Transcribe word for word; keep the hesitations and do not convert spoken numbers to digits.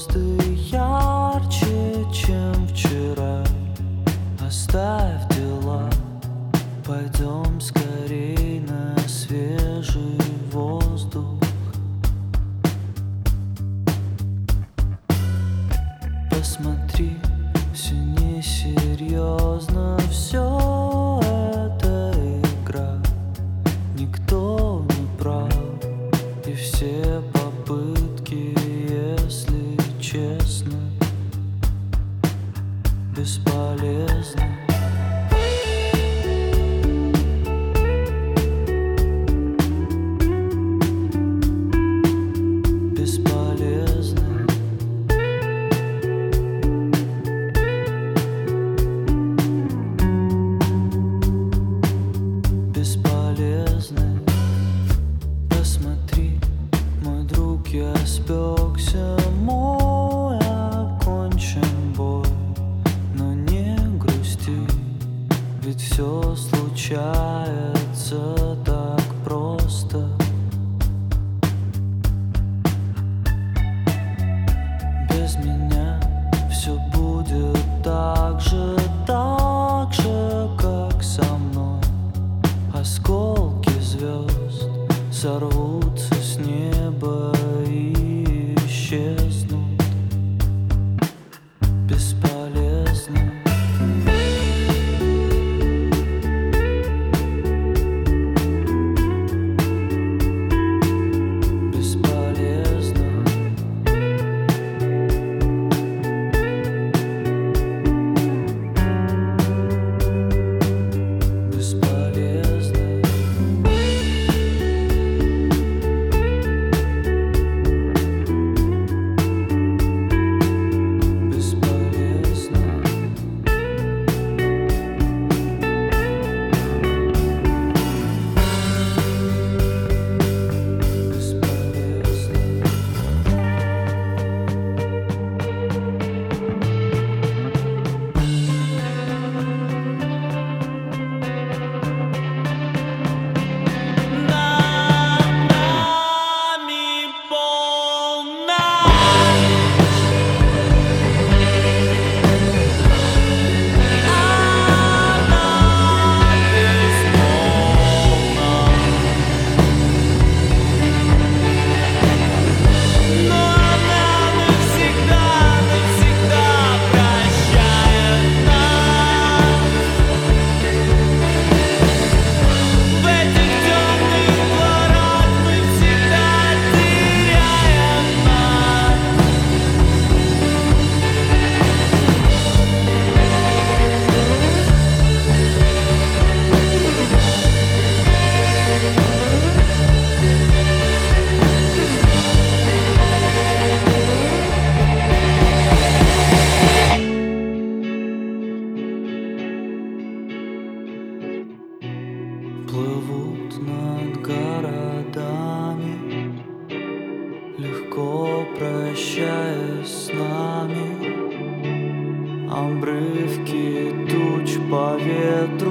звезды ярче, чем вчера. Оставь дела, пойдем скорей на свежий воздух. Посмотри, все несерьезно, все это игра. Никто не прав, и все попытки, если честно, бесполезны. Бесполезны. Посмотри, мой друг, я спекся, мой окончен бой. Но не грусти, ведь все случается так просто. Без меня все будет так же, так же, как со мной. Осколки звезд сорвутся с неба и исчезнут. Бесполезно. Бесполезно. Бесполезно. Плывут над городами, легко прощаясь с нами. Обрывки туч по ветру